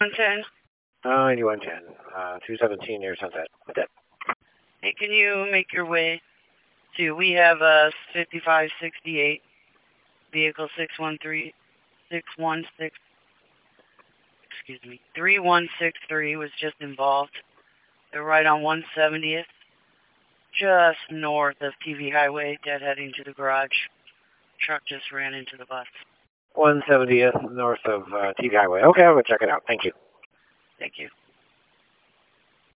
110. 9110. 217 near Sunset. What's that? Hey, can you make your way to, we have 5568, vehicle 3163 was just involved. They're right on 170th, just north of TV Highway, deadheading to the garage. Truck just ran into the bus. 170th north of TV Highway. Okay, I'll go check it out. Thank you. Thank you.